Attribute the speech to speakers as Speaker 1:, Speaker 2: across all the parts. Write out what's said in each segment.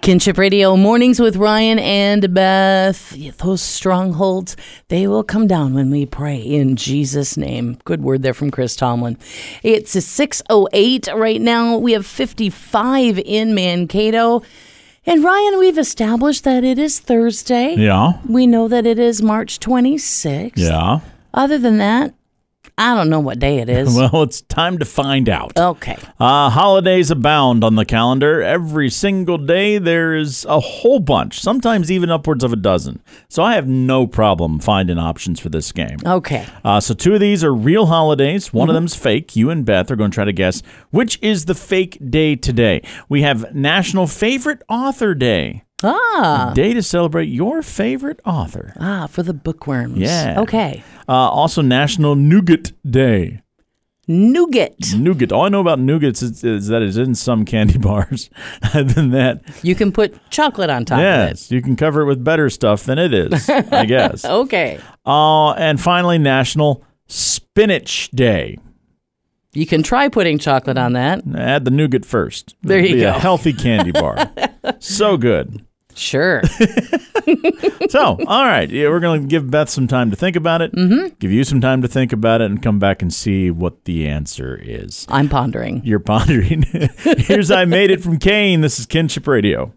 Speaker 1: Kinship Radio, mornings with Ryan and Beth. Those strongholds, they will come down when we pray in Jesus' name. Good word there from Chris Tomlin. It's 6:08 right now. We have 55 in Mankato. And Ryan, we've established that it is Thursday.
Speaker 2: Yeah.
Speaker 1: We know that it is March 26th.
Speaker 2: Yeah.
Speaker 1: Other than that, I don't know what day it is.
Speaker 2: Well, it's time to find out.
Speaker 1: Okay.
Speaker 2: Holidays abound on the calendar. Every single day there is a whole bunch, sometimes even upwards of a dozen. So I have no problem finding options for this game.
Speaker 1: Okay.
Speaker 2: So two of these are real holidays. One of them's fake. You and Beth are going to try to guess which is the fake day today. We have National Favorite Author Day. A day to celebrate your favorite author.
Speaker 1: For the bookworms.
Speaker 2: Yeah.
Speaker 1: Okay.
Speaker 2: Also National Nougat Day.
Speaker 1: Nougat.
Speaker 2: All I know about nougats is that it's in some candy bars. Other than that,
Speaker 1: You can put chocolate on top of it.
Speaker 2: yes, you can cover it with better stuff than it is, I guess.
Speaker 1: Okay.
Speaker 2: And finally, National Spinach Day.
Speaker 1: You can try putting chocolate on that.
Speaker 2: Add the nougat first.
Speaker 1: There you
Speaker 2: It'll be
Speaker 1: go.
Speaker 2: A healthy candy bar. So good.
Speaker 1: Sure.
Speaker 2: So, all right. Yeah, we're going to give Beth some time to think about it, give you some time to think about it, and come back and see what the answer is.
Speaker 1: I'm pondering.
Speaker 2: You're pondering. Here's I Made It from Kane. This is Kinship Radio.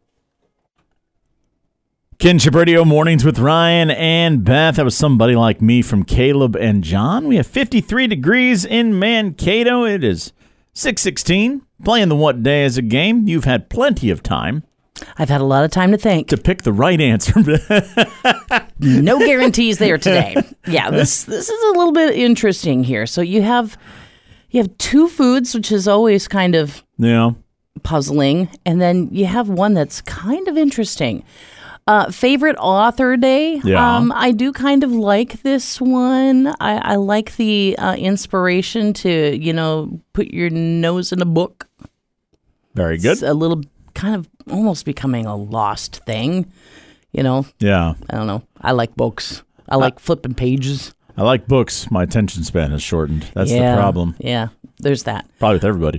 Speaker 2: Kinship Radio mornings with Ryan and Beth. That was Somebody Like Me from Caleb and John. We have 53 degrees in Mankato. It is 6:16. Playing the What Day is a game. You've had plenty of time
Speaker 1: I've had a lot of time to think.
Speaker 2: to pick the right answer.
Speaker 1: No guarantees there today. Yeah, this is a little bit interesting here. So you have two foods, which is always kind of
Speaker 2: Yeah.
Speaker 1: puzzling, and then you have one that's kind of interesting. Favorite Author Day.
Speaker 2: Yeah.
Speaker 1: I do kind of like this one. I like the inspiration to, put your nose in a book.
Speaker 2: Very good.
Speaker 1: It's a little kind of almost becoming a lost thing.
Speaker 2: Yeah.
Speaker 1: I don't know. I like books. I like flipping pages.
Speaker 2: I like books. My attention span has shortened. That's the problem.
Speaker 1: Yeah, there's that.
Speaker 2: Probably with everybody.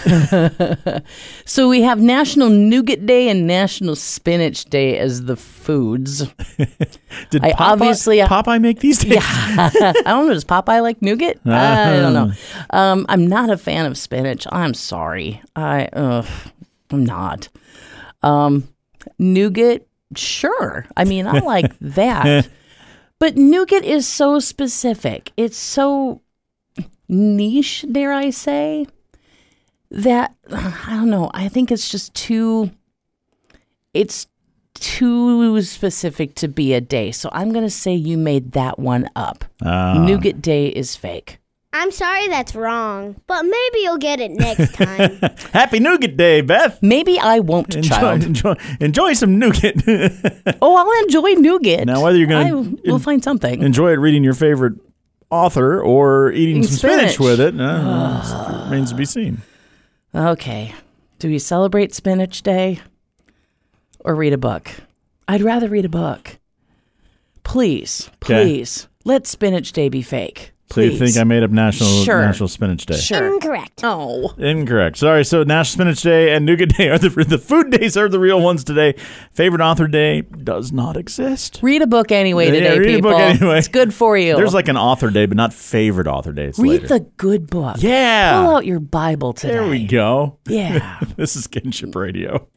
Speaker 1: So we have National Nougat Day and National Spinach Day as the foods.
Speaker 2: Did
Speaker 1: I obviously-
Speaker 2: Popeye make these days?
Speaker 1: Yeah. I don't know. Does Popeye like nougat? I don't know. I'm not a fan of spinach. I'm sorry. I'm not. Nougat, sure. I mean, I like that. But nougat is so specific. It's so niche, dare I say, that, I don't know. I think it's just too specific to be a day. So I'm going to say you made that one up. Nougat Day is fake.
Speaker 3: I'm sorry that's wrong, but maybe you'll get it next time.
Speaker 2: Happy Nougat Day, Beth.
Speaker 1: Maybe I won't, child.
Speaker 2: Enjoy some nougat.
Speaker 1: Oh, I'll enjoy nougat.
Speaker 2: Now, whether you're going
Speaker 1: we'll find something.
Speaker 2: enjoy it reading your favorite author or eating some spinach
Speaker 1: spinach.
Speaker 2: with it, remains to be seen.
Speaker 1: Okay. Do we celebrate Spinach Day or read a book? I'd rather read a book. Please, let Spinach Day be fake.
Speaker 2: So you
Speaker 1: Please.
Speaker 2: think I made up
Speaker 1: Sure.
Speaker 2: National Spinach Day?
Speaker 1: Sure.
Speaker 3: Incorrect.
Speaker 1: Oh.
Speaker 2: Incorrect. Sorry. So National Spinach Day and Nougat Day are the food days are the real ones today. Favorite Author Day does not exist.
Speaker 1: Read a book anyway today,
Speaker 2: read
Speaker 1: people.
Speaker 2: a book anyway.
Speaker 1: It's good for you.
Speaker 2: There's like an Author Day, but not Favorite Author Day. It's
Speaker 1: Read
Speaker 2: later.
Speaker 1: the good book.
Speaker 2: Yeah.
Speaker 1: Pull out your Bible today.
Speaker 2: There we go.
Speaker 1: Yeah.
Speaker 2: This is Kinship Radio.